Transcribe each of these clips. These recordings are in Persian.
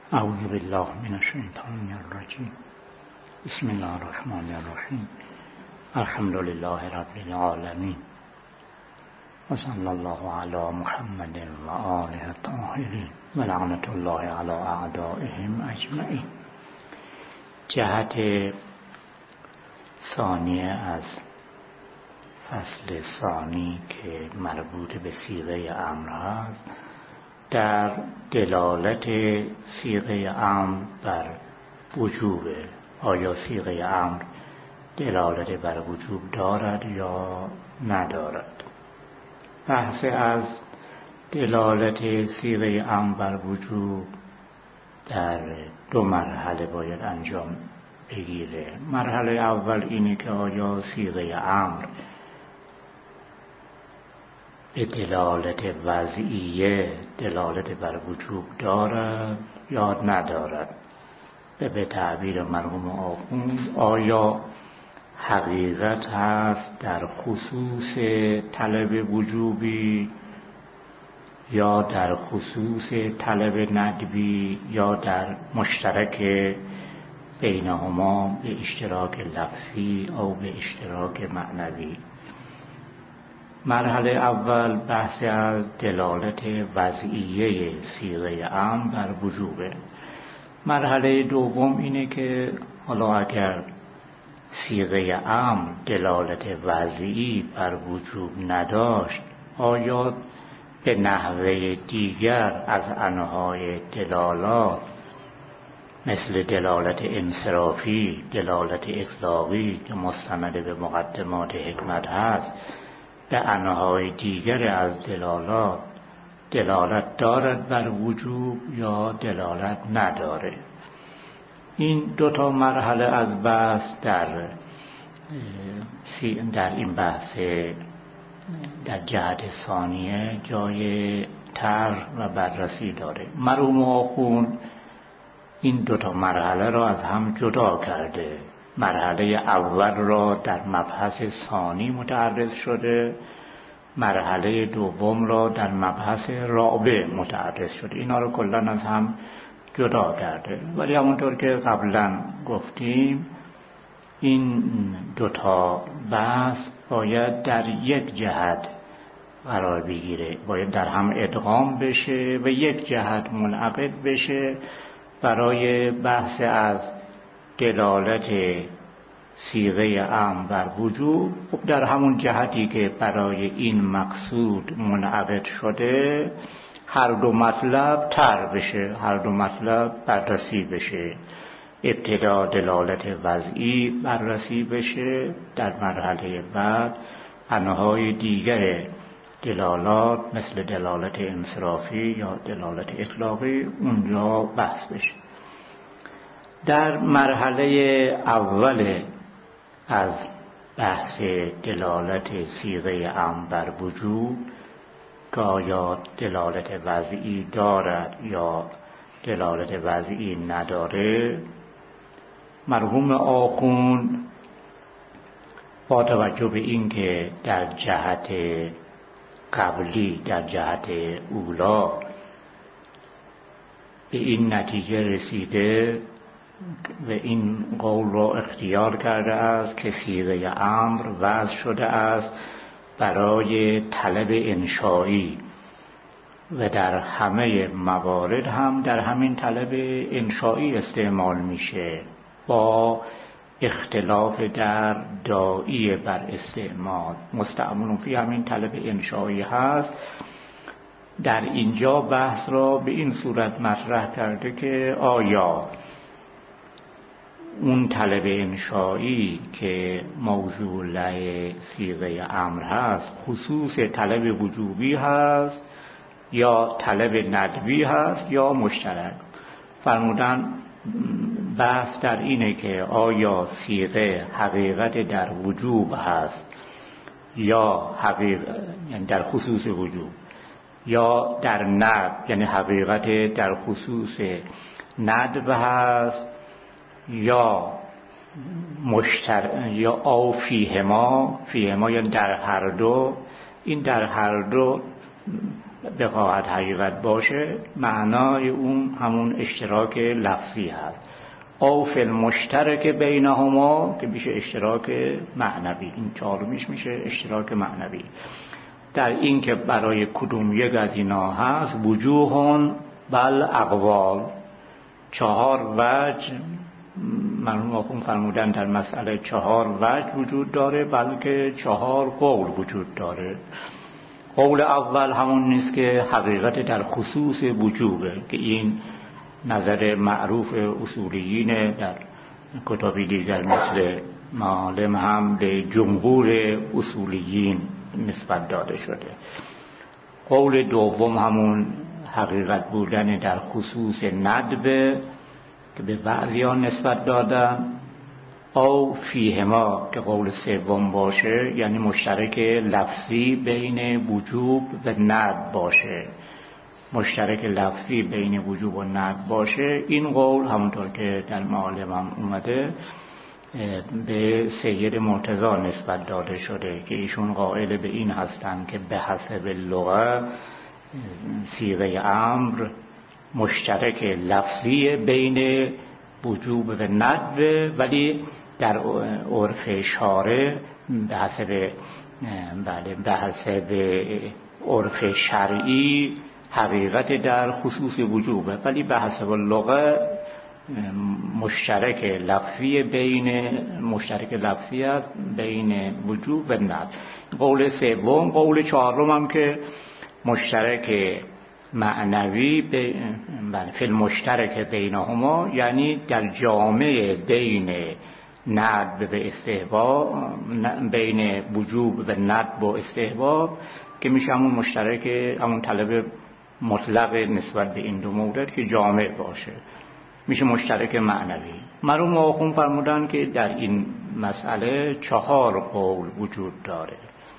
اعوذ بالله من الشیطان الرجیم. بسم الله الرحمن الرحیم. الحمد لله رب العالمین و صلی الله علی محمد و آله الطاهرین و لعنت الله علی اعدائهم اجمعین. جهت ثانیه از فصل ثانی که مربوط به صیغه امر است، در دلالت صیغه امر بر وجوب. آیا صیغه امر دلالت بر وجوب دارد یا ندارد؟ بحث از دلالت صیغه امر بر وجوب در دو مرحله باید انجام بگیره. مرحله اول اینه که آیا صیغه امر به دلالت وضعیه دلالت بر وجوب دارد یا ندارد. به تعبیر مرحوم آخوند، آیا حقیقت هست در خصوص طلب وجوبی یا در خصوص طلب ندبی یا در مشترک بینهما به اشتراک لفظی او به اشتراک معنوی. مرحله اول بحث از دلالت وضعیه صیغه امر بر وجوبه. مرحله دوم اینه که حالا اگر صیغه امر دلالت وضعی بر وجوب نداشت، آیا به نحوه دیگر از انواع دلالات مثل دلالت انصرافی، دلالت اطلاقی که مستند به مقدمات حکمت هست، به انواع دیگر از دلالت دارد بر وجوب یا دلالت نداره؟ این دو تا مرحله از بحث در این بحث در جهت ثانیه جای طرح و بررسی داره. مرحوم آخوند این دو تا مرحله را از هم جدا کرده. مرحله اول را در مبحث ثانی متعرض شده، مرحله دوم را در مبحث رابع متعرض شده. اینا رو کلاً از هم جدا کرده. ولی همونطور که قبلا گفتیم، این دو تا بحث باید در یک جهت قرار بگیره، باید در هم ادغام بشه و یک جهت منعقد بشه برای بحث از دلالت صیغه امر بر وجوب. خب در همون جهتی که برای این مقصود منعقد شده، هر دو مطلب طرح بشه، هر دو مطلب بررسی بشه. ابتدا دلالت وضعی بررسی بشه، در مرحله بعد انواع دیگر دلالات مثل دلالت انصرافی یا دلالت اطلاقی اونجا بحث بشه. در مرحله اول از بحث دلالت صیغه امر بر وجوب که آیا دلالت وضعی دارد یا دلالت وضعی نداره، مرحوم آخوند با توجه به این که در جهت قبلی، در جهت اولا به این نتیجه رسیده و این قول را اختیار کرده است که صیغه امر وضع شده است برای طلب انشایی و در همه موارد هم در همین طلب انشایی استعمال میشه، با اختلاف در داعی بر استعمال. مستعمل فی همین طلب انشایی هست. در اینجا بحث را به این صورت مطرح کرده که آیا اون طلب انشایی که موضوع لای صیغه امر هست خصوص طلب وجوبی هست یا طلب ندبی هست یا مشترک. فرمودن بحث در اینه که آیا صیغه حقیقت در وجوب هست یا یعنی در خصوص وجوب، یا در ندب یعنی حقیقت در خصوص ندب هست، یا یا او فیهما یعنی در هر دو. این در هر دو بخواهد حقیقت باشه، معنای اون همون اشتراک لفظی هست. او فی المشترک بینهما که میشه اشتراک معنوی، این چهارمیش میشه اشتراک معنوی. در این که برای کدوم یک از اینا هست وجوهون بل اقوال، 4 وجه مرحوم آخوند فرمودن در مسئله 4 وجه وجود داره، بلکه 4 قول وجود داره. قول اول همون نیست که حقیقت در خصوص وجوبه، که این نظر معروف اصولیین در کتابی دیگر مثل معالم هم به جمهور اصولیین نسبت داده شده. قول دوم همون حقیقت بودن در خصوص ندبه که به بعضیان نسبت دادن. او فیهما که قول سوم باشه، یعنی مشترک لفظی بین وجوب و ند باشه، مشترک لفظی بین وجوب و ند باشه. این قول همونطور که در معالم هم اومده به سید مرتضی نسبت داده شده که ایشون قائل به این هستند که به حسب لغه صیغه امر مشترک لفظی بین وجوب و ند، ولی در عرف شارع به حسب عرف شرعی حقیقت در خصوص وجوبه، ولی به حسب لغه مشترک لفظی است بین وجوب و ند. قول سوم. قول چهارم هم که مشترک معنوی فی المشترک بینهما، یعنی در جامعه بین ندب و استحباب، بین وجوب و ندب و استحباب، که میشه همون مشترک، همون طلب مطلق نسبت به این دو مورد که جامع باشه، میشه مشترک معنوی. مرحوم آخوند فرمودن که در این مسئله 4 قول وجود داره.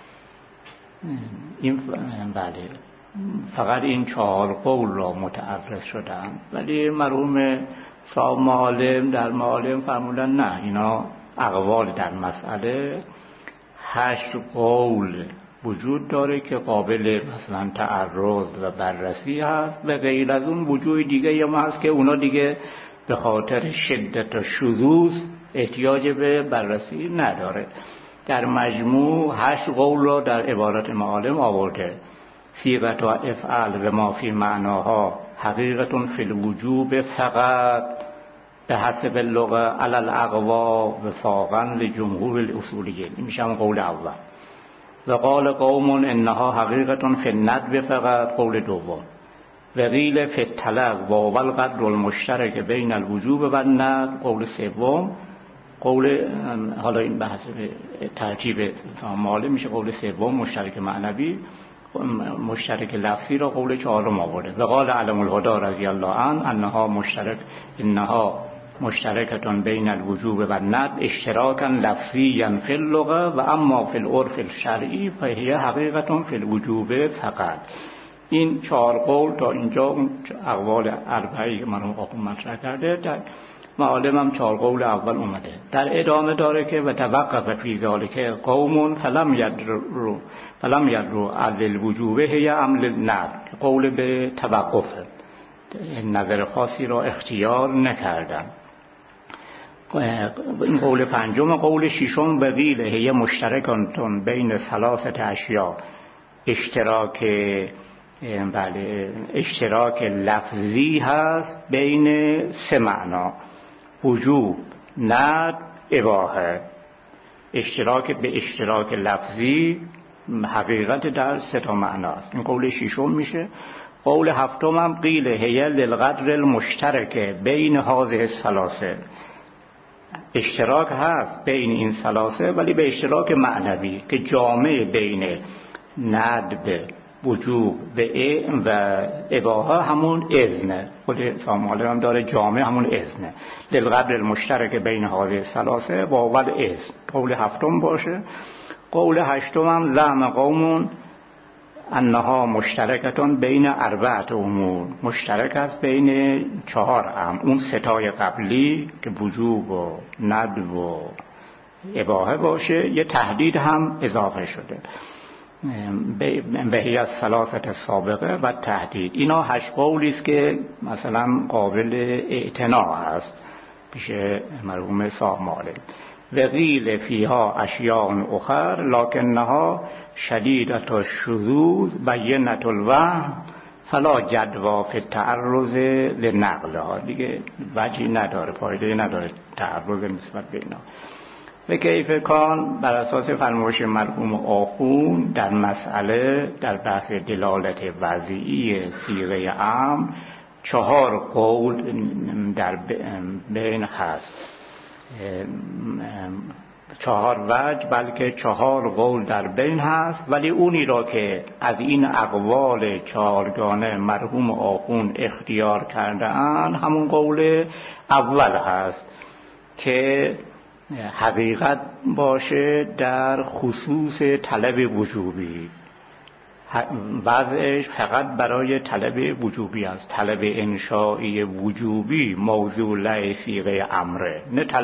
این فقط این 4 قول را متعرض شدن، ولی مرحوم صاحب معالم در معالم فرمودن نه، اینا اقوال در مسئله 8 قول وجود داره که قابل مثلا تعرض و بررسی هست، و غیر از اون وجوه دیگه هم هست که اونا دیگه به خاطر شدت و شذوذ احتیاج به بررسی نداره. در مجموع 8 قول را در عبارت معالم آورده. صیغت و افعال و ما فی معناها حقیقتون فی الوجوب فقط به حسب اللغه علی الاقوا وفاقا لجمهور الاصولیین. این میشه قول اول. و قال قوم انها حقیقتون فی الندب فقط، قول دوم. و قیل فی الطلب و القدر المشترک بین الوجوب و الندب، قول سوم. قول حالا این بحث ترتیب معالم میشه قول سوم مشترک معنوی، مشترک لفظی را قول چهارم آورده. و قال علم الهدی رضی الله عنه انها مشترکتون بین الوجوب و الندب اشتراکا لفظیا فی اللغه و اما فی العرف الشرعی فهی حقیقتون فی الوجوب فقط. این 4 قول تا اینجا اون اقوال اربعی که مرحوم آخوند مطرح کرده، در معالم هم 4 قول اول اومده. در ادامه داره که و توقف فی ذلک قوم فلم یدرو علی الوجوب هی عمل الندب، قول به توقف، نظر خاصی را اختیار نکردن. این قول پنجم. قول ششم بقیل هی مشترکتون بین 3 اشیاء، اشتراک لفظی هست بین 3 معنا: وجوب، ندب، اباحه. اشتراک لفظی حقیقت در 3 معناست. این قول ششم میشه. قول هفتم هم قیل هی للقدر المشترک بین هذه 3، اشتراک هست بین این 3 ولی به اشتراک معنوی که جامع بین ندب، وجوب و اباحه همون اذنه. خود ساماله هم داره جامع همون اذنه. للقدر المشترک بین هذه 3 و اول اذن. قول هفتم باشه. قول هشتم هم زعم قومون انها مشترکتون بین 4 امور، مشترک است بین 4 امر. اون 3 قبلی که وجوب و ندب و اباحه باشه، یه تحدید هم اضافه شده. بهی از ثلاثت سابقه و تهدید. اینا 8 قولی است که مثلا قابل اعتنا است پیش مرحوم صاحب مالک. و قیل فیها اشیاء اخر لکنها شدیدت الشذوذ بینت الوهم فلا جدوا فی التعرض لنقلها. دیگه وجهی نداره، فایده نداره تعرض نسبت به اینا. و کیف کان بر اساس فرمایش مرحوم آخون در مسئله در بحث دلالت وضعی صیغه امر 4 قول در بین هست، 4 وجه بلکه 4 قول در بین هست، ولی اونی را که از این اقوال 4گانه مرحوم آخون اختیار کرده اند همون قول اول هست که حقیقت باشه در خصوص طلب وجوبی، وضعش فقط برای طلب وجوبی است. طلب انشائی وجوبی موضوع لای صیغه امره،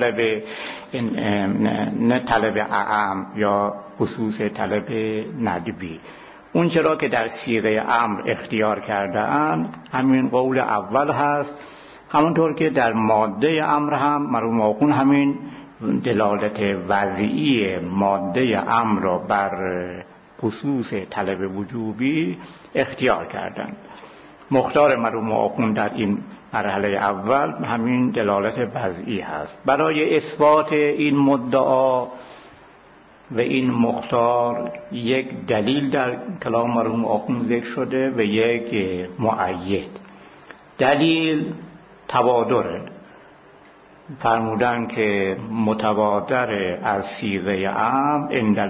نه طلب اعم یا خصوص طلب ندبی. اون چرا که در صیغه امر اختیار کرده اند همین قول اول هست، همونطور که در ماده امر هم مرحوم آخون همین دلالت وضعی ماده امر را بر خصوص طلب وجوبی اختیار کردند. مختار مرحوم آخون در این مرحله اول همین دلالت وضعی هست. برای اثبات این مدعا و این مختار یک دلیل در کلام مرحوم آخون ذکر شده و یک مؤید. دلیل تبادره، فرمودن که متبادر از صیغه امر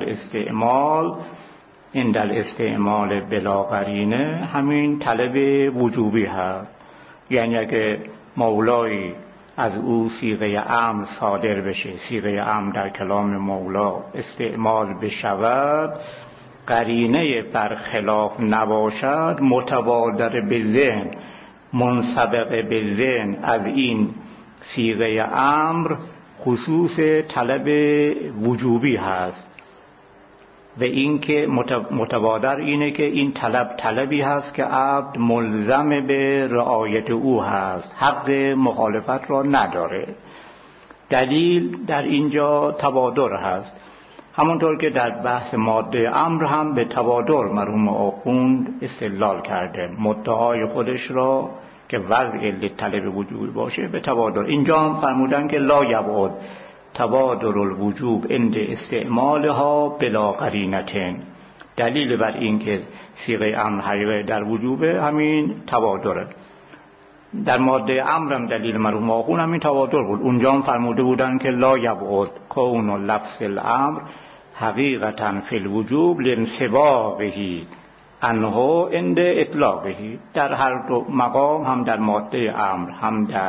عند الاستعمال بلا قرینه همین طلب وجوبی هست. یعنی اگه مولایی از او صیغه امر صادر بشه، صیغه امر در کلام مولا استعمال بشود، قرینه برخلاف نباشد، متبادر به ذهن، منسبق به ذهن از این صیغه امر خصوص طلب وجوبی هست. و این که متبادر اینه که این طلبی هست که عبد ملزم به رعایت او هست، حق مخالفت را نداره. دلیل در اینجا تبادر هست، همونطور که در بحث ماده امر هم به تبادر مرحوم آخوند استدلال کرده، مدعای خودش را که وضع طلب وجوبی باشه به تبادر. اینجا هم فرمودن که لا یبعد تبادر الوجوب عند استعمالها بلا قرینتن. دلیل بر این که صیغه امر حقیقه در وجوبه همین تبادره. در ماده امرم دلیل مرحوم آخون همین تبادر بود. اونجا هم فرموده بودن که لا یبعد کون لفظ الامر حقیقتا فی الوجوب لانسباقه انه عند اطلاقه. در هر دو مقام، هم در ماده امر هم در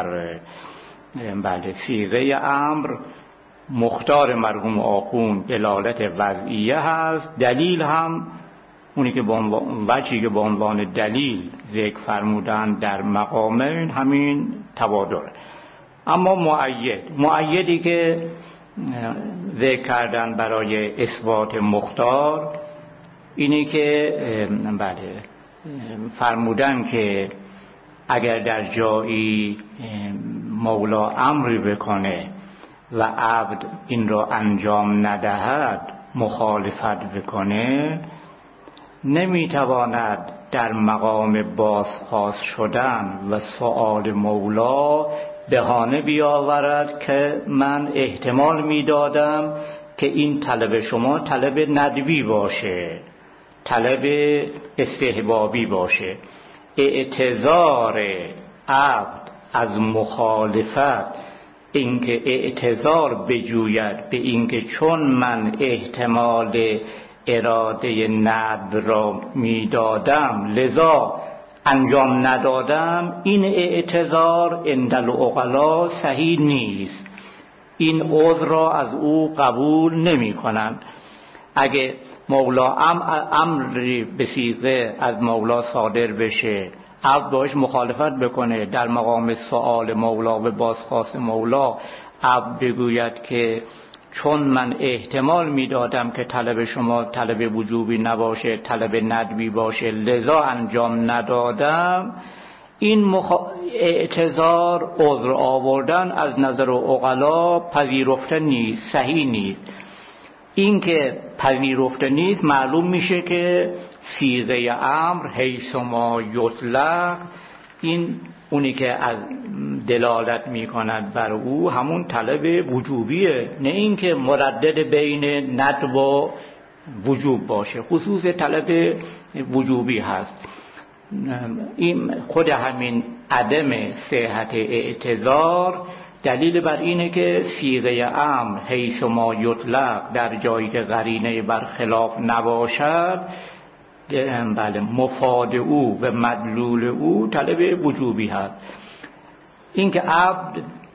صیغه امر، مختار مرحوم آخون دلالت وضعیه هست. دلیل هم اونی که وجهی که به عنوان دلیل ذکر فرمودن در مقامین همین تبادر. اما مؤیدی که ذکر کردن برای اثبات مختار اینی که فرمودن که اگر در جایی مولا امری بکنه و عبد این را انجام ندهد، مخالفت بکنه، نمیتواند در مقام بازخواست شدن و سؤال مولا بهانه بیاورد که من احتمال میدادم که این طلب شما طلب ندبی باشه، طلب استحبابی باشه. اعتذار عبد از مخالفت، اینکه اعتذار بجوید به اینکه چون من احتمال اراده ندب را میدادم لذا انجام ندادم، این اعتذار عند العقلا صحیح نیست. این عذر را از او قبول نمی کنند. اگه مولا امری به صیغه از مولا صادر بشه، عبد باش مخالفت بکنه، در مقام سؤال مولا و بازخواست مولا عبد بگوید که چون من احتمال میدادم که طلب شما طلب وجوبی نباشه، طلب ندبی باشه، لذا انجام ندادم، این اعتذار، عذر آوردن از نظر عقلا پذیرفته نیست، صحیح نیست. این که پذیرفته نیست معلوم میشه که صیغه امر حیث ما یطلق، این اونی که از دلالت میکند بر او همون طلب وجوبیه، نه این که مردد بین ندب و وجوب باشه، خصوص طلب وجوبی هست. این خود همین عدم صحت اعتذار دلیل بر اینه که صیغه امر حیث ما یطلق در جایی که قرینه برخلاف نباشد، بله مفاد او و مدلول او طلب وجوبی هست. این که عبد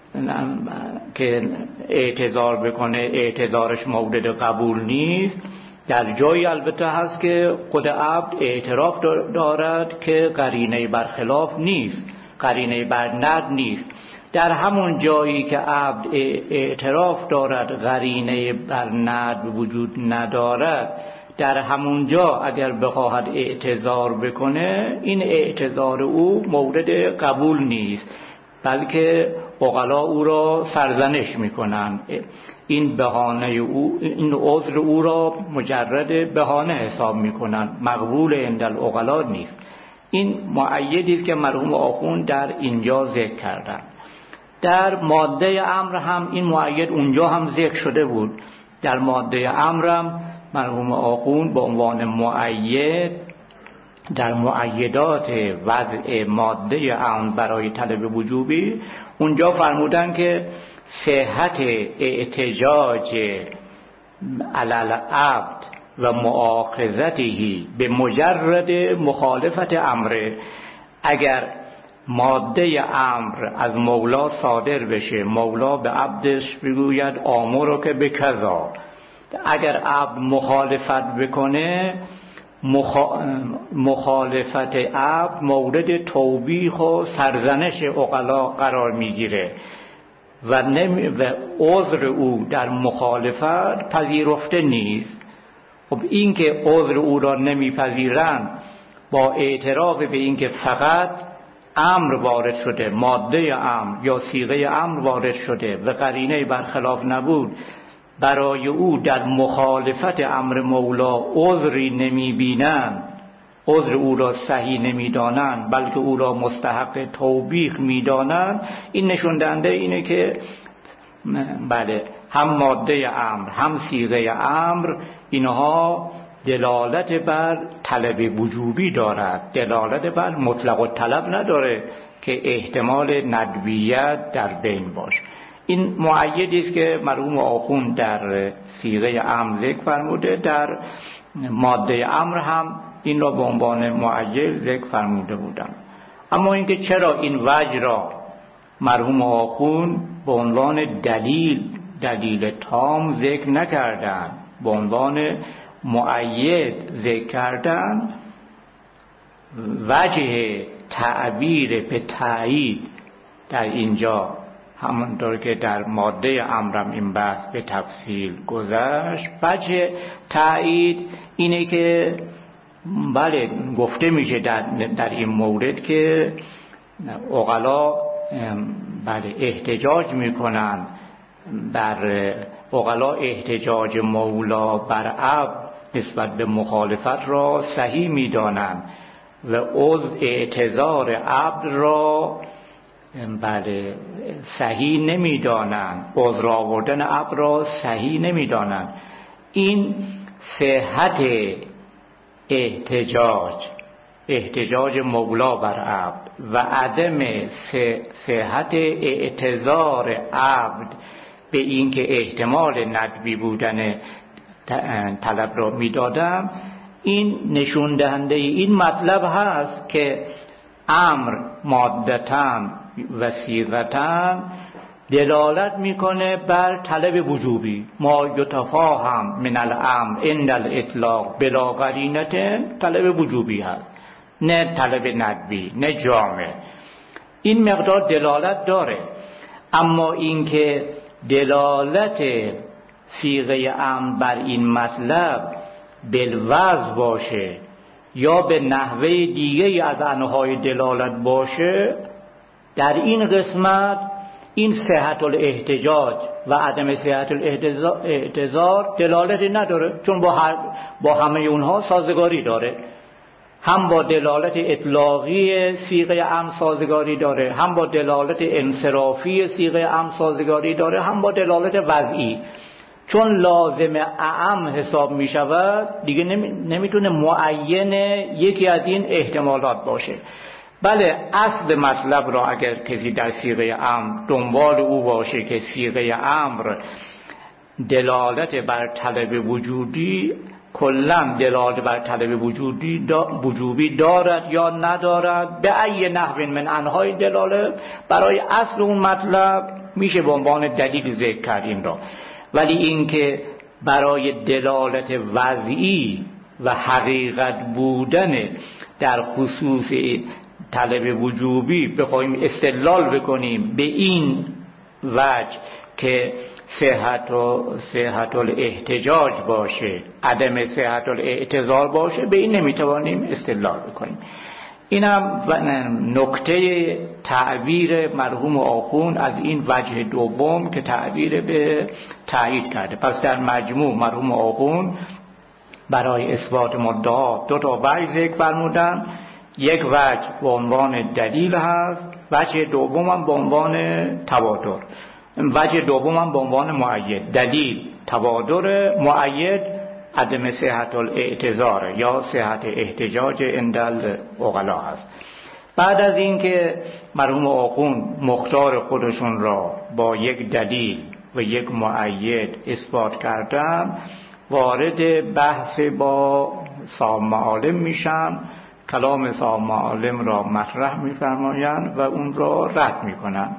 که اعتذار بکنه اعتذارش مورد قبول نیست، در جایی البته هست که خود عبد اعتراف دارد که قرینه برخلاف نیست، قرینه بر ند نیست. در همون جایی که عبد اعتراف دارد قرینه بر ند وجود ندارد، در همون جا اگر بخواهد اعتذار بکنه، این اعتذار او مورد قبول نیست، بلکه عقلا او را سرزنش میکنن. این بهانه او، این عذر او را مجرد بهانه حساب میکنن، مقبول عند العقلا نیست. این مؤیدی است که مرحوم آخوند در اینجا ذکر کردن. در ماده امر هم این مؤید اونجا هم ذکر شده بود. در ماده امر هم مرحوم آخوند به عنوان مؤید در مؤیدات وضع ماده امر برای طلب وجوبی اونجا فرمودن که صحت احتجاج علی العبد و مؤاخذته به مجرد مخالفت امر، اگر ماده امر از مولا صادر بشه، مولا به عبدش بگوید آمرک به کذا، اگر عبد مخالفت بکنه، مخالفت عبد مورد توبیخ و سرزنش عقلا قرار میگیره و عذر او در مخالفت پذیرفته نیست. خب این که عذر او را نمیپذیرند با اعتراف به این که فقط امر وارد شده، ماده امر یا صیغه امر وارد شده و قرینه برخلاف نبود، برای او در مخالفت امر مولا عذری نمیبینند، عذر او را صحیح نمیدانند، بلکه او را مستحق توبیخ میدانند، این نشون دهنده اینه که بله هم ماده امر هم صیغه امر اینها دلالت بر طلب وجوبی دارد، دلالت بر مطلق الطلب نداره که احتمال ندبیت در بین باشه. این مؤیدی است که مرحوم آخوند در صیغه امر ذکر فرموده، در ماده امر هم این را به عنوان مؤید ذکر فرموده بودند. اما اینکه چرا این وجه را مرحوم آخوند به عنوان دلیل تام ذکر نکردند، به عنوان مؤید ذکر کردن، وجه تعبیر به تایید در اینجا همونطور که در ماده امرم این بحث به تفصیل گذشت، وجه تایید اینه که بله گفته میشه در این مورد که عقلا بله احتجاج میکنن، بر عقلا احتجاج مولا بر عبد نسبت به مخالفت را صحیح میدانند و اعتذار عبد را بله صحیح نمیدانند، عذر آوردن عبد را صحیح نمیدانند. این صحت احتجاج مولا بر عبد و عدم صحت اعتذار عبد به این که احتمال ندبی بودن طلب را میدادم، این نشون دهنده این مطلب هست که امر مادتاً و صیغتاً دلالت میکنه بر طلب وجوبی. ما یتفاهم من الامر عند الاطلاق بلا قرینه طلب وجوبی هست، نه طلب ندبی، نه جامع. این مقدار دلالت داره. اما اینکه دلالت صیغه امر بر این مطلب بالوضع باشه یا به نحوه دیگه از انواع دلالت باشه، در این قسمت این صحت الاحتجاج و عدم صحت الاحتضار دلالتی نداره، چون با همه اونها سازگاری داره. هم با دلالت اطلاقی صیغه امر سازگاری داره، هم با دلالت انصرافی صیغه امر سازگاری داره، هم با دلالت وضعی. چون لازم اعم حساب می شود دیگه نمیتونه معین یکی از این احتمالات باشه. بله، اصل مطلب را اگر کسی در صیغه امر دنبال او باشه که صیغه امر دلالت بر طلب وجودی، کلا دلالت بر طلب وجوبی دارد یا ندارد، به ای نحو من انواع دلالت، برای اصل اون مطلب میشه به عنوان دلیل ذکر کردیم را. ولی اینکه برای دلالت وضعی و حقیقت بودن در خصوص طلب وجوبی بخوایم استدلال بکنیم به این وجه که صحت الاحتجاج باشه، عدم صحت الاعتذار باشه، به این نمیتوانیم استدلال بکنیم. اینم نکته تعبیر مرحوم آخوند از این وجه دوم که تعبیر به تایید کرده. پس در مجموع مرحوم آخوند برای اثبات مدعا دو تا وجه ذکر فرمودن. یک وجه به عنوان دلیل هست، وجه دوم هم به عنوان تواتر، وجه دوم هم به عنوان مؤید. دلیل تواتر، مؤید عدم صحت الاعتذار یا صحت احتجاج عند العقلا هست. بعد از اینکه مرحوم آخوند مختار خودشون را با یک دلیل و یک مؤید اثبات کردن، وارد بحث با صاحب معالم میشن، کلام صاحب معالم را مطرح میفرمایند و اون را رد میکنند.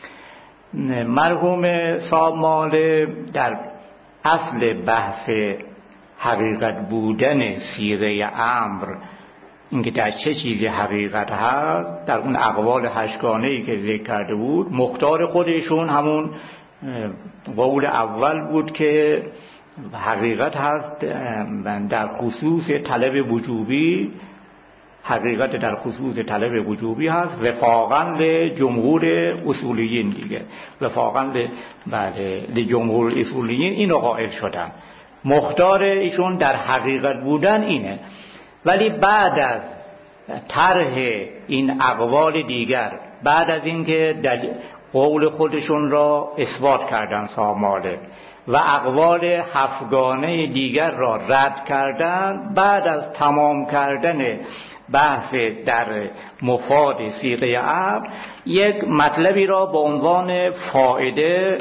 مرحوم صاحب معالم در اصل بحث حقیقت بودن صیغه امر، اینکه در چه چیزی حقیقت هست، در اون اقوال هشتگانه‌ای که ذکر کرده بود، مختار خودشون همون قول اول بود که حقیقت هست در خصوص طلب وجوبی، حقیقت در خصوص طلب وجوبی هست وفاقاً لجمهور اصولیین دیگه، وفاقاً لجمهور اصولیین اینو قائل شدن. مختار ایشون در حقیقت بودن اینه. ولی بعد از طرح این اقوال دیگر، بعد از اینکه قول خودشون را اثبات کردن صاحب معالم و اقوال هفتگانه دیگر را رد کردن، بعد از تمام کردن بحث در مفاد صیغه امر، یک مطلبی را به عنوان فائده،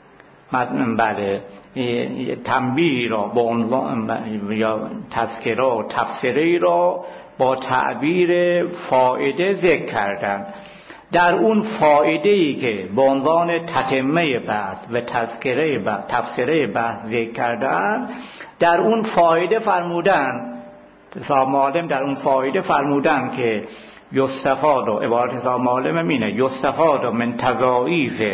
تنبیه را با عنوان یا تذکره و تفسیری را با تعبیر فائده ذکر کردن. در اون فائده‌ای که به عنوان تتمه بحث و تفسیره بحث ذکر کردن، در اون فائده فرمودن، صاحب معالم در اون فائده فرمودن که یستفاد، و عبارت صاحب معالم اینه، یستفاد من تضاعیف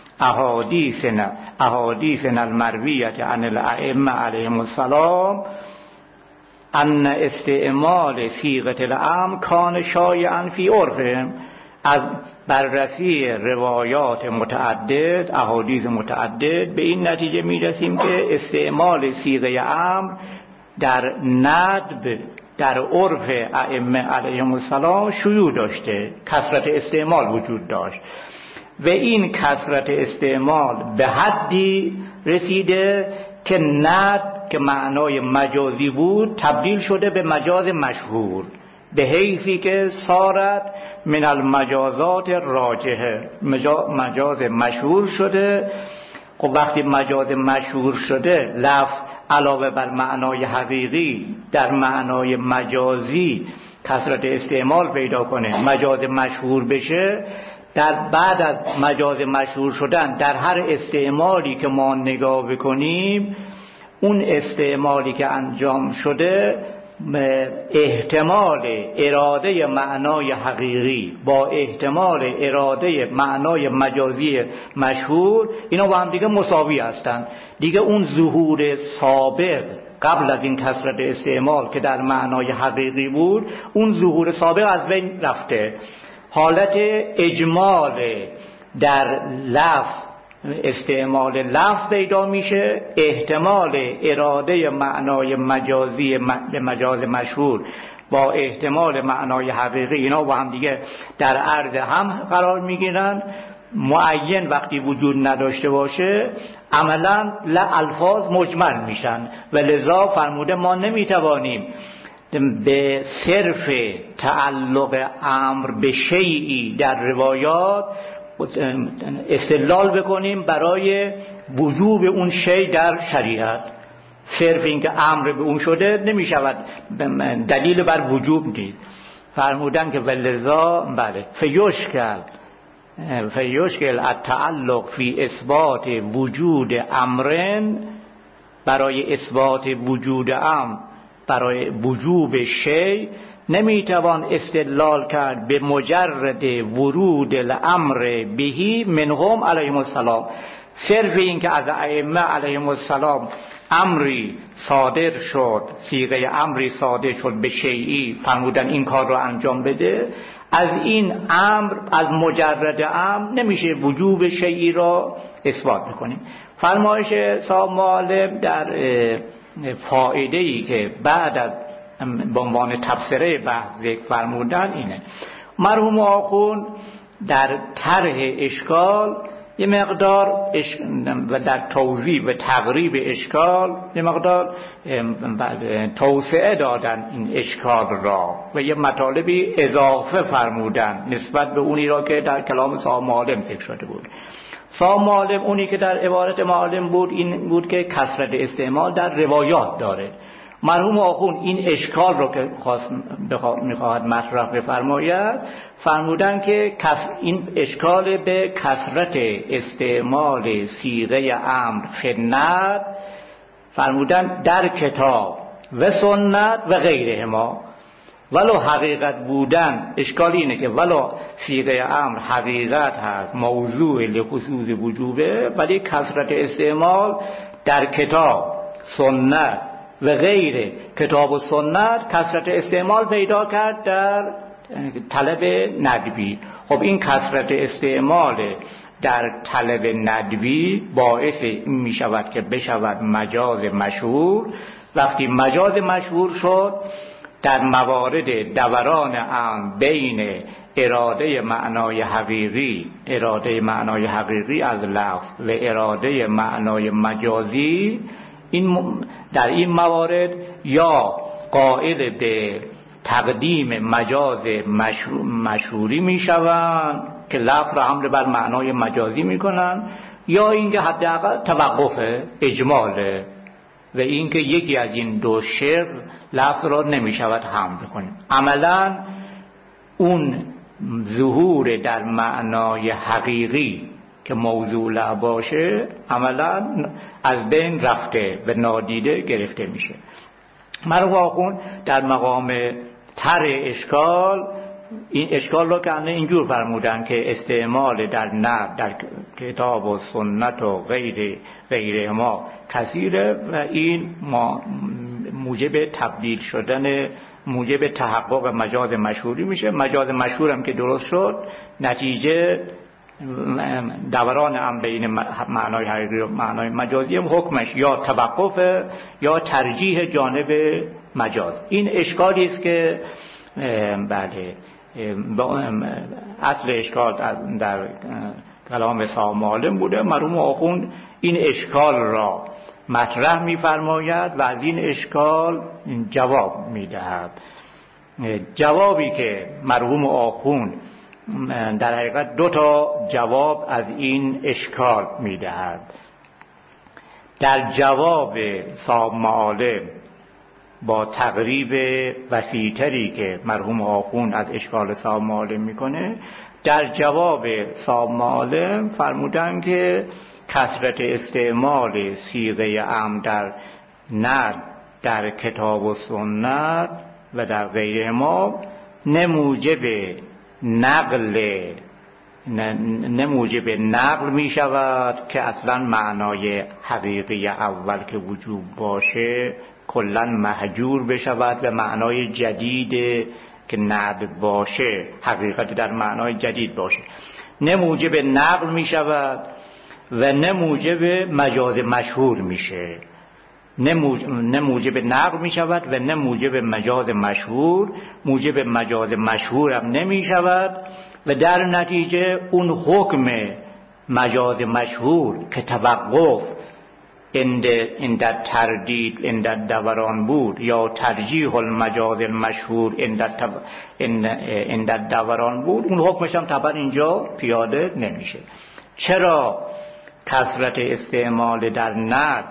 احادیث المرویة عن الائمه علیهم السلام ان استعمال صیغه الامر کان شایعا فی عرفهم. از بررسی روایات متعدد، احادیث متعدد، به این نتیجه میرسیم که استعمال صیغه امر در ندب در عرف ائمه علیهم السلام شیوع داشته، کثرت استعمال وجود داشت و این کثرت استعمال به حدی رسیده که ندب که معنای مجازی بود تبدیل شده به مجاز مشهور، به حیثی که صارت من المجازات راجحه، مجاز مشهور شده. خب وقتی مجاز مشهور شده، لفظ علاوه بر معنای حقیقی در معنای مجازی کثرت استعمال پیدا کنه، مجاز مشهور بشه، در بعد از مجاز مشهور شدن در هر استعمالی که ما نگاه بکنیم، اون استعمالی که انجام شده احتمال اراده معنای حقیقی با احتمال اراده معنای مجازی مشهور، اینا با هم دیگه مساوی هستن دیگه. اون ظهور سابق قبل از این کثرت استعمال که در معنای حقیقی بود، اون ظهور سابق از بین رفته. حالت اجمال در لفظ، استعمال لفظ پیدا میشه، احتمال اراده معنای مجازی به مجاز مشهور با احتمال معنای حقیقی، اینا با هم دیگه در عرض هم قرار میگیرن. معین وقتی وجود نداشته باشه عملا الفاظ مجمل میشن و لذا فرموده ما نمیتوانیم به صرف تعلق امر به شیئی در روایات استدلال بکنیم برای وجوب اون شیء در شریعت. صرف اینکه امر به اون شده نمی شود دلیل بر وجوب دید. فرمودن که ولذا بله فیشکل التعلق فی اثبات وجود امرن، برای اثبات وجود امر برای وجوب شیء نمیتوان استدلال کرد به مجرد ورود الامر بهی منهم علیهم السلام. صرف این که از ائمه علیهم السلام امری صادر شد، صیغه امری صادر شد به شیئی، فرمودن این کار رو انجام بده، از این امر، از مجرد امر نمیشه وجوب شیئی را اثبات بکنیم. فرمایش صاحب معلم در فائده‌ای که بعد از به عنوان تفسیره بحث ذکر فرمودن اینه: مرحوم آخوند در طرح اشکال یه مقدار و در توضیح و تقریب اشکال یه مقدار توسعه دادن این اشکال را و یه مطالبی اضافه فرمودن نسبت به اونی را که در کلام صاحب معلم ذکر شده بود. صاحب معلم اونی که در عبارت معلم بود این بود که کثرت استعمال در روایات داره. مرحوم آخوند این اشکال رو که میخواهد مطرح بفرماید فرمودن که این اشکال به کثرت استعمال صیغه امر فنت، فرمودن در کتاب و سنت و غیرهما، ولو حقیقت بودن، اشکال اینه که ولو صیغه امر حقیقت هست موضوع لخصوص وجوبه، ولی کثرت استعمال در کتاب سنت و غیر کتاب و سنت کثرت استعمال پیدا کرد در طلب ندبی. خب این کثرت استعمال در طلب ندبی باعث این می شود که بشود مجاز مشهور. وقتی مجاز مشهور شد در موارد دوران امر بین اراده معنای حقیقی از لفظ و اراده معنای مجازی، در این موارد یا قائل به تقدیم مجاز مشهوری می شوند که لفظ را حمل بر معنای مجازی می کنند، یا اینکه حداقل توقف اجماله و اینکه یکی از این دو شق لفظ را نمی شود حمل کنیم. عملا اون ظهور در معنای حقیقی که موضوع باشه عملا از بین رفته و نادیده گرفته میشه. مرحوم آخوند در مقام طرح اشکال این اشکال رو که اینجور فرمودن که استعمال در نقل در کتاب و سنت و غیره ما کثیره و این موجب تبدیل شدن، موجب تحقق مجاز مشهوری میشه. مجاز مشهور هم که درست شد نتیجه دوران هم بین معنای حقیقی و معنای مجازی هم حکمش یا توقف یا ترجیح جانب مجاز. این اشکالی است که بله اصل اشکال در کلام صاحب معلم بوده. مرحوم آخوند این اشکال را مطرح می‌فرماید و از این اشکال جواب می‌دهد. جوابی که مرحوم آخوند در حقیقت دو تا جواب از این اشکال می‌دهد. در جواب صاحب معلم با تقریب وسیع‌تری که مرحوم آخوند از اشکال صاحب معلم میکنه، در جواب صاحب معلم فرمودن که کثرت استعمال صیغه امر در نقل در کتاب و سنت و در غیر ما نه موجب نقل می شود که اصلا معنای حقیقی اول که وجوب باشه کلا مهجور بشود و معنای جدید که ندب باشه حقیقت در معنای جدید باشه، نه موجب نقل می شود و نه موجب مجاز مشهور میشه، نه موجب نقل می شود و نه موجب مجاز مشهور، موجب مجاز مشهور هم نمی شود و در نتیجه اون حکم مجاز مشهور که توقف اند تردید اند دوران بود یا ترجیح المجاز المشهور اند دوران بود، اون حکمش هم طبعا اینجا پیاده نمیشه. چرا کثرت استعمال در ند،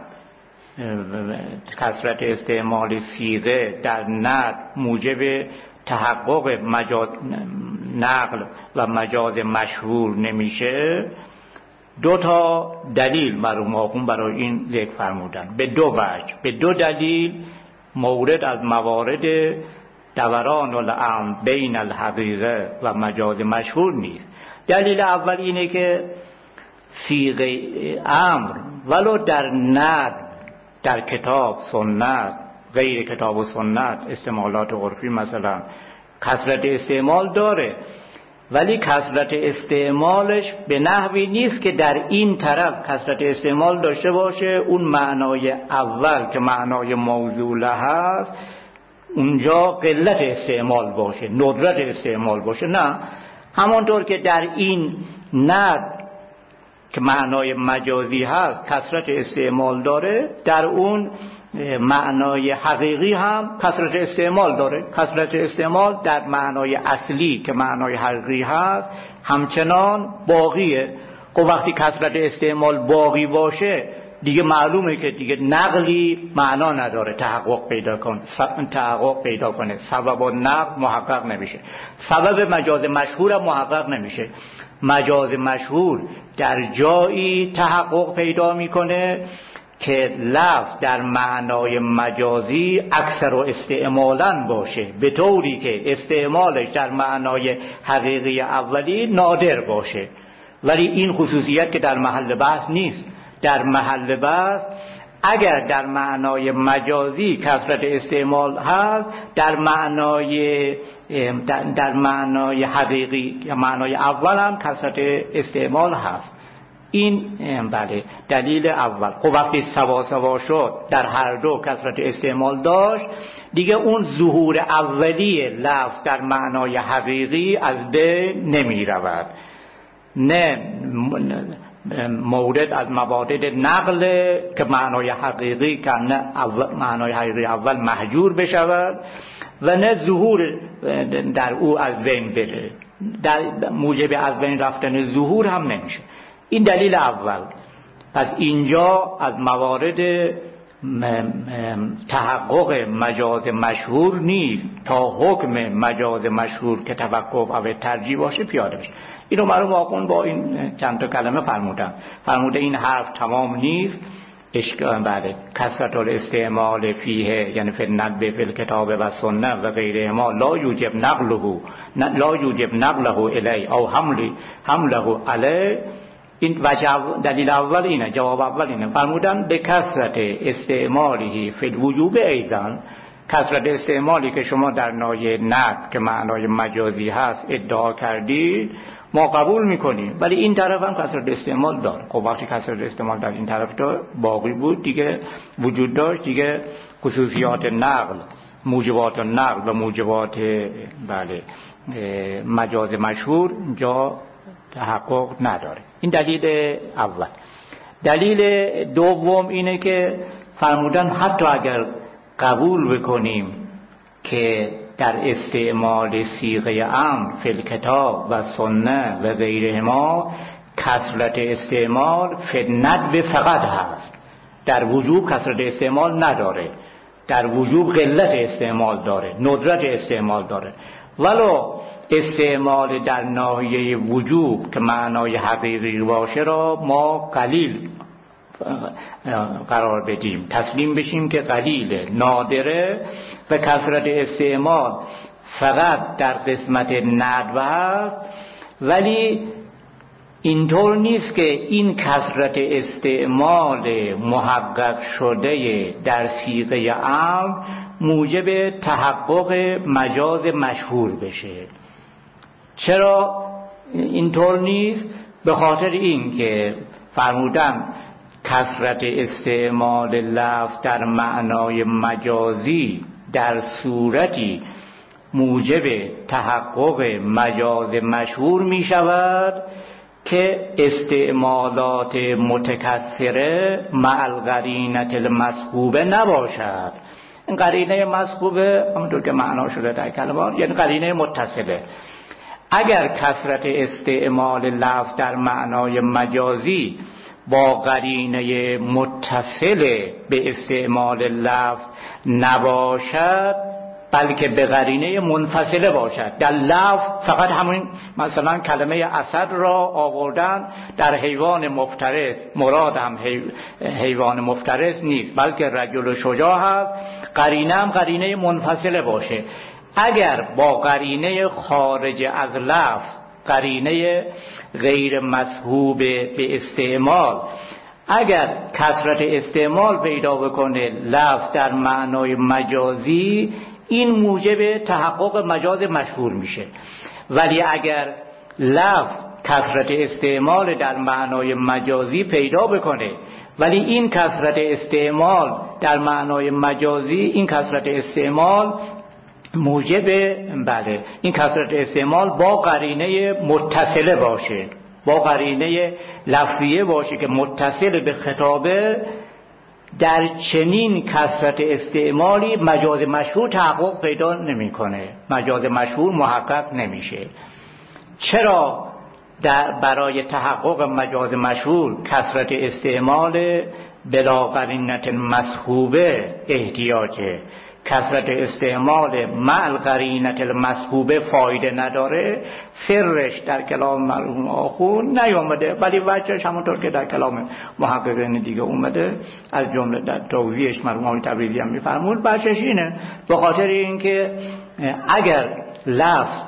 کثرت استعمال صیغه در ند موجب تحقق مجاز نقل و مجاز مشهور نمیشه؟ دو تا دلیل مرحوم آخوند برای این ذکر فرمودن، به دو وجه، به دو دلیل مورد از موارد دوران الامر بین الحقیقه و مجاز مشهور نیست. دلیل اول اینه که صیغه امر ولو در ند، در کتاب سنت غیر کتاب و سنت استعمالات عرفی مثلا کثرت استعمال داره، ولی کثرت استعمالش به نحوی نیست که در این طرف کثرت استعمال داشته باشه اون معنای اول که معنای موضوع هست اونجا قلت استعمال باشه، ندرت استعمال باشه. نه، همانطور که در این ند که معنای مجازی هست کثرت استعمال داره، در اون معنای حقیقی هم کثرت استعمال داره. کثرت استعمال در معنای اصلی که معنای حقیقی هست همچنان باقیه. خب وقتی کثرت استعمال باقی باشه دیگه معلومه که دیگه نقلی معنا نداره تحقق پیدا کنه، سبب و نقل محقق نمیشه، سبب مجاز مشهور هم محقق نمیشه. مجاز مشهور در جایی تحقق پیدا میکنه که لفظ در معنای مجازی اکثر و استعمالاً باشه، به طوری که استعمالش در معنای حقیقی اولی نادر باشه، ولی این خصوصیت که در محل بحث نیست. در محل بحث اگر در معنای مجازی کثرت استعمال هست، در معنای حقیقی یا معنای اول هم کثرت استعمال هست. این بله دلیل اول. خب وقتی سوا شد در هر دو کثرت استعمال داشت، دیگه اون ظهور اولی لفظ در معنای حقیقی از بین نمی رود. نه مورد از موارد نقل که معنای حقیقی که معنای حقیقی اول محجور بشود و نه ظهور در او از بین بره، در موجب از بین رفتن ظهور هم نمیشه. این دلیل اول. پس اینجا از موارد تحقق مجاز مشهور نیست تا حکم مجاز مشهور که توقف او ترجیح باشه پیاده بشه. اینو مرحوم آخوند با این چند تا کلمه فرموده این حرف تمام نیست. اشکال بله کثرت الاستعمال فیه یعنی فی الندب فی الکتاب و سنت و غیره ما لا یوجب نقله الی او حمله علی. این دلیل اول اینه، جواب اول اینه. فرمودن به کثرت استعمالی فی الوجوب ایضا، کثرت استعمالی که شما در نای ند که معنای مجازی هست ادعا کردید ما قبول میکنیم، ولی این طرف هم کثرت استعمال داره. خب وقتی کثرت استعمال در این طرف باقی بود دیگه وجود داشت، دیگه خصوصیات نقل، موجبات نقل و موجبات بله مجاز مشهور جا تحقق نداره. این دلیل اول. دلیل دوم اینه که فرمودن حتی اگر قبول بکنیم که در استعمال صیغه امر فی الکتاب و سنت و غیره ما کثرت استعمال فی الندب فقط هست، در وجوب کثرت استعمال نداره، در وجوب قلت استعمال داره، ندرت استعمال داره. ولو استعمال در ناحیه وجوب که معنای حقیقی باشه را ما قلیل قرار بدیم، تسلیم بشیم که قلیله، نادره و کثرت استعمال فقط در قسمت ندب هست. ولی اینطور نیست که این کثرت استعمال محقق شده در صیغه امر موجب تحقق مجاز مشهور بشه. چرا اینطور نیست؟ به خاطر این که فرمودن کثرت استعمال لفظ در معنای مجازی در صورتی موجب تحقق مجاز مشهور می شود که استعمالات متکثره مع القرینة المصحوبه نباشد. این قرینه مصحوبه همونطور که معنا شده در کلمات یعنی قرینه متصله. اگر کثرت استعمال لفظ در معنای مجازی با قرینه متصل به استعمال لفظ نباشد بلکه به قرینه منفصله باشد، در لفظ فقط همین مثلا کلمه اسد را آوردن در حیوان مفترس، مراد هم حیوان مفترس نیست بلکه رجل شجاع هست، قرینه هم قرینه منفصله باشه. اگر با قرینه خارج از لفظ، قرینه غیر مصحوب به استعمال، اگر کثرت استعمال پیدا بکنه لفظ در معنای مجازی، این موجب تحقق مجاز مشهور میشه. ولی اگر لفظ کثرت استعمال در معنای مجازی پیدا بکنه ولی این کثرت استعمال در معنای مجازی، این کثرت استعمال موجب این کثرت استعمال با قرینه متصله باشه، با قرینه لفظیه باشه که متصل به خطابه، در چنین کثرت استعمالی مجاز مشهور تحقق پیدا نمیکنه، مجاز مشهور محقق نمیشه. چرا برای تحقق مجاز مشهور کثرت استعمال بلا قرینة مصحوبه احتیاجه؟ کثرت استعمال مع القرینة المصحوبه فایده نداره. سرش در کلام مرحوم آخوند نیامده، ولی وجهش همونطور که در کلام محققین دیگه اومده، از جمله در توضیحش مرحوم تبریزی هم میفرمود، وجهش اینه به خاطر اینکه اگر لفظ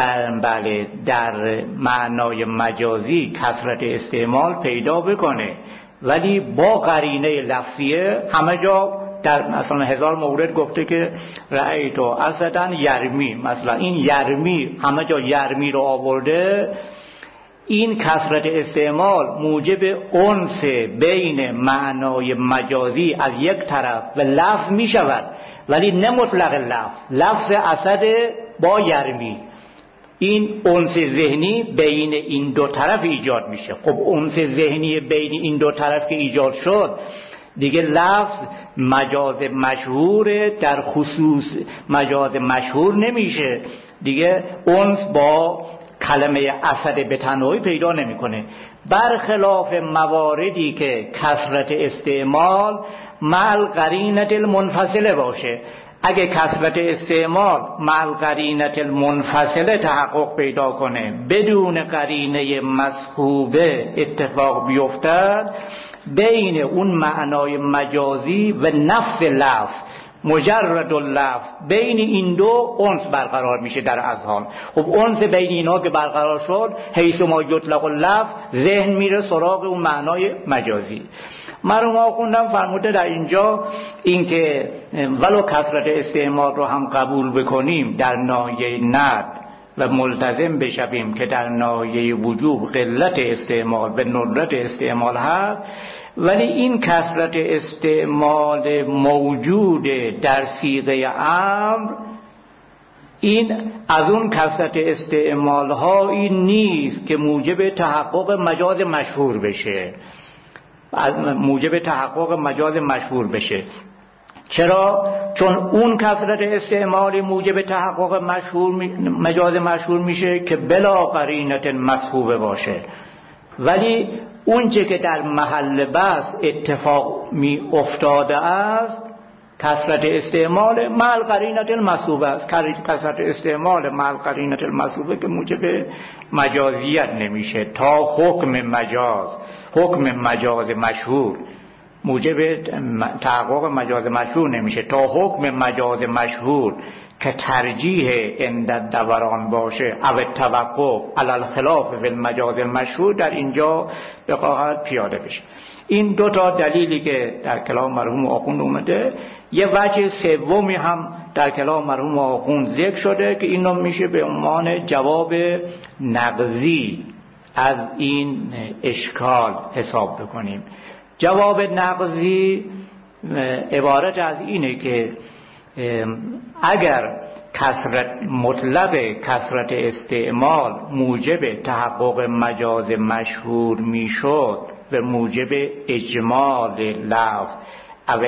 در معنای مجازی کثرت استعمال پیدا بکنه ولی با قرینه لفظیه، همه جا در مثلا 1000 مورد گفته که رأیت اسدن یرمی، مثلا این یرمی همه جا یرمی رو آورده، این کثرت استعمال موجب انس بین معنای مجازی از یک طرف و لفظ می شود، ولی نه مطلق لفظ اسد با یرمی، این انس ذهنی بین این دو طرف ایجاد میشه. خب انس ذهنی بین این دو طرف که ایجاد شد دیگه لفظ مجاز مشهور در خصوص مجاز مشهور نمیشه دیگه، انس با کلمه اسد به تنهایی پیدا نمیکنه. برخلاف مواردی که کثرت استعمال مع القرینة المنفصله باشه، اگه کثرت استعمال مع القرینة المنفصله تحقق پیدا کنه، بدون قرینه مصحوبه اتفاق بیفتد، بین اون معنای مجازی و نفس لفظ، مجرد اللفظ، بین این دو انس برقرار میشه در اذهان. خب انس بین اینا که برقرار شد، حیث ما یطلق اللفظ، ذهن میره سراغ اون معنای مجازی. مرحوم آخوندم فرموده در اینجا اینکه ولو کثرت استعمال رو هم قبول بکنیم در ناحیه ند و ملتزم بشویم که در ناحیه وجوب قلت استعمال به ندرت استعمال هست، ولی این کثرت استعمال موجود در صیغه امر، این از اون کثرت استعمال هایی نیست که موجب تحقق مجاز مشهور بشه، موجب تحقق مجاز مشهور بشه. چرا؟ چون اون کثرت استعمالی موجب تحقق مجاز مشهور میشه که بلا قرینة مصحوبه باشه، ولی اونچه که در محل بحث اتفاق می افتاده است کثرت استعمال مع القرینة المصحوبه است. کثرت استعمال مع القرینة المصحوبه که موجب مجازیت نمیشه تا حکم مجاز مشهور موجب تحقق مجاز مشهور نمیشه تا حکم مجاز مشهور که ترجیح عند الدوران باشه او توقف علی الخلاف فی المجاز المشهور در اینجا بقاعت پیاده بشه. این دو تا دلیلی که در کلام مرحوم آخوند اومده، یه وجه سومی هم در کلام مرحوم آخوند ذکر شده که اینو میشه به عنوان جواب نقضی از این اشکال حساب بکنیم. جواب نقضی عبارت از اینه که اگر مطلق کثرت استعمال موجب تحقق مجاز مشهور میشد و موجب اجمال لفظ او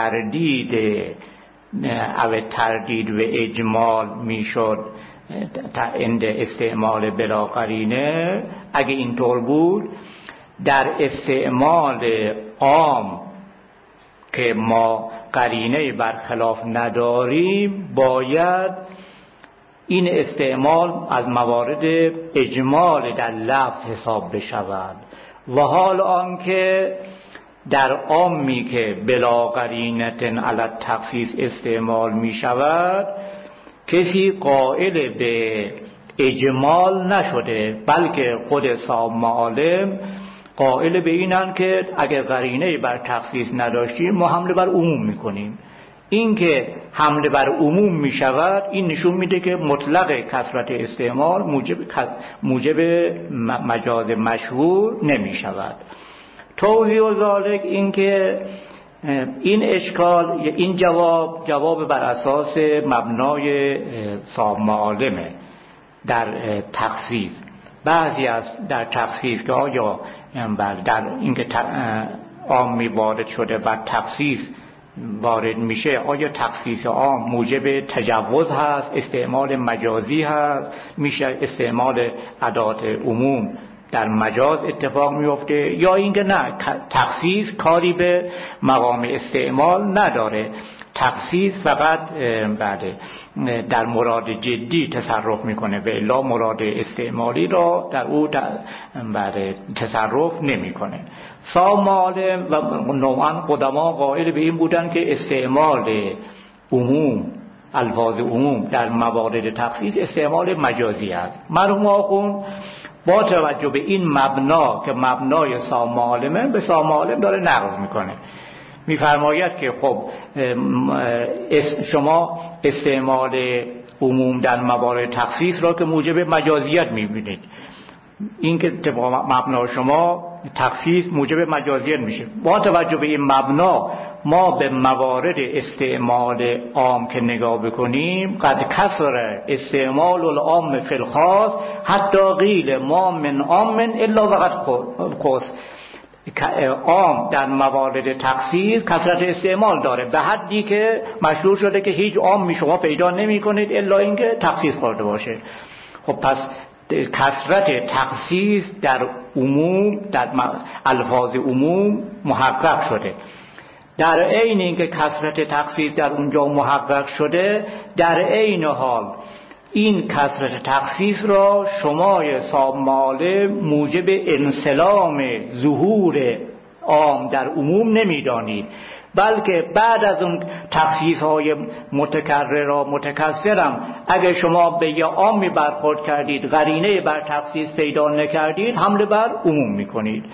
تردید و اجمال میشد عند استعمال بلا قرینه، اگه اینطور بود در استعمال عام که ما قرینه برخلاف نداریم باید این استعمال از موارد اجمال در لفظ حساب بشود، و حال آنکه در عامی که بلا قرینة علی التخصیص استعمال می شود کسی قائل به اجمال نشده، بلکه خود صاحب معالم قائل به اینن که اگر قرینه بر تخصیص نداشتیم ما حمله بر عموم میکنیم. این که حمله بر عموم میشود این نشون میده که مطلق کثرت استعمال موجب مجاز مشهور نمیشود. توضیح و ذالک این که این اشکال، این جواب بر اساس مبنای صاحب معالمه در تخصیص. بعضی از در تخصیص که آیا در اینکه عامی وارد شده و تخصیص وارد میشه، آیا تخصیص عام موجب تجوز هست، استعمال مجازی هست، میشه استعمال ادات عموم در مجاز اتفاق میفته، یا اینکه نه تخصیص کاری به مقام استعمال نداره، تخصیص فقط در مراد جدی تصرف میکنه و الا مراد استعمالی را در او تصرف نمیکنه. صاحب معالم و نوعا قدما قائل به این بودن که استعمال عموم، الفاظ عموم در موارد تخصیص استعمال مجازی است. مرحوم آخوند با توجه به این مبنا که مبنای صاحب معالمه به صاحب معالم داره نقض میکنه، میفرماید که خب شما استعمال عموم در موارد تخصیص را که موجب مجازیت میبینید، این که مبنا شما تخصیص موجب مجازیت میشه. با توجه به این مبنا ما به موارد استعمال عام که نگاه بکنیم، قد کثر استعمال العام فی الخاص حتی قیل ما من عام الا وقد خص. عام در موارد تخصیص کثرت استعمال داره به حدی که مشهور شده که هیچ عامی شما پیدا نمی کنید الا اینکه تخصیص خورده باشه. خب پس کثرت تخصیص در عموم، در الفاظ عموم محقق شده. در عین اینکه کثرت تخصیص در اونجا محقق شده، در عین حال این کثرت تخصیص را شمای صاحب معالم موجب انسلام ظهور عام در عموم نمیدانید، بلکه بعد از اون تخصیص های متکرر و متکثرم اگر شما به یه عامی برخورد کردید قرینه بر تخصیص پیدا نکردید حمله بر عموم میکنید.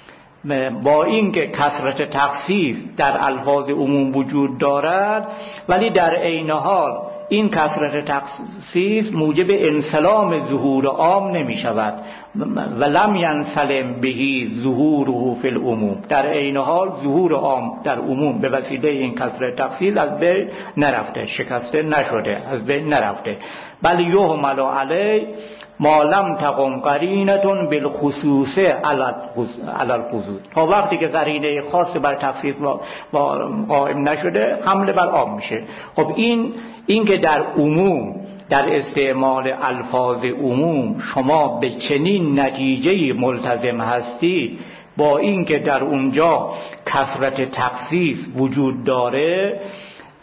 با اینکه کثرت تخصیص در الفاظ عموم وجود دارد، ولی در عین حال این کثرت تخصیص موجب انسلام ظهور عام نمی شود و لم ینسلم بهی ظهوره فی العموم. در عین حال ظهور عام در عموم به وسیله این کثرت تخصیص از بین نرفته، شکسته نشده، از بین نرفته، بل یحمل علی ما لم تقم قرینه بالخصوص علی الخصوص. تا وقتی که قرینه خاص بر تخصیص قائم نشده حمله بر عام میشه. خب این که در عموم، در استعمال الفاظ عموم شما به چنین نتیجه‌ای ملتزم هستید، با اینکه در اونجا کثرت تخصیص وجود داره،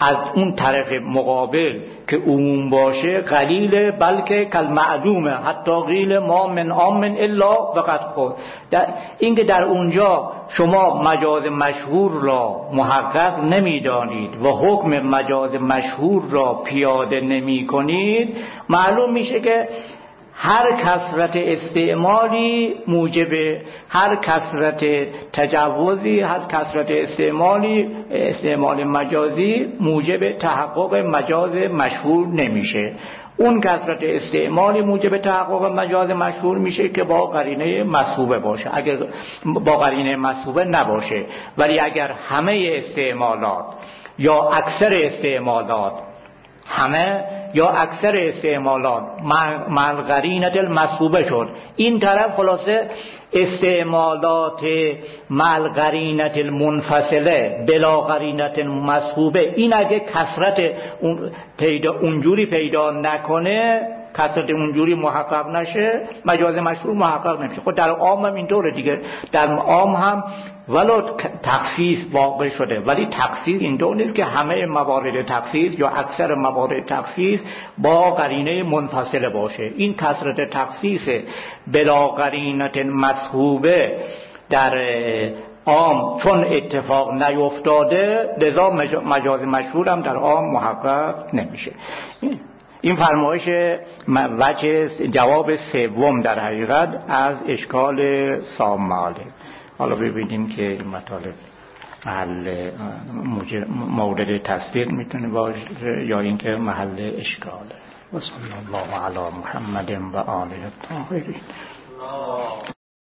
از اون طرف مقابل که عموم باشه قلیل، بلکه کالمعدومه، حتی قیل ما من عام الا وقد خود. اینکه در اونجا شما مجاز مشهور را محقق نمیدانید و حکم مجاز مشهور را پیاده نمی کنید، معلوم میشه که هر کثرت استعمالی موجب، هر کثرت تجوزی، هر کثرت استعمال مجازی موجب تحقق مجاز مشهور نمیشه. اون کثرت استعمالی موجب تحقق مجاز مشهور میشه که با قرینه مصحوبه باشه. اگر با قرینه مصحوبه نباشه، ولی اگر همه استعمالات یا اکثر استعمالات، همه یا اکثر استعمالات مع قرینه المصحوبه شد، این طرف خلاصه استعمالات مع قرینه المنفصله بلا قرینه مصحوبه، این اگه کثرت اونجوری پیدا نکنه، کثرت اونجوری محقق نشه، مجاز مشهور محقق نمیشه. خب در عام هم اینطوره دیگه، در عام هم ولو تخصیص واقع شده، ولی تخصیص اینطور نیست که همه موارد تخصیص یا اکثر موارد تخصیص با قرینه منفصله باشه. این کثرت تخصیص بلا قرینه مصحوبه در عام چون اتفاق نیفتاده، لذا مجاز مشهور هم در عام محقق نمیشه. این فرمایش وجه جواب سوم در حقیقت از اشکال ساماله. حالا ببینیم که این مطالب محل مورد تصدیق میتونه باشه یا اینکه محل اشکاله. و صلی الله علی محمد و آله الطاهرین.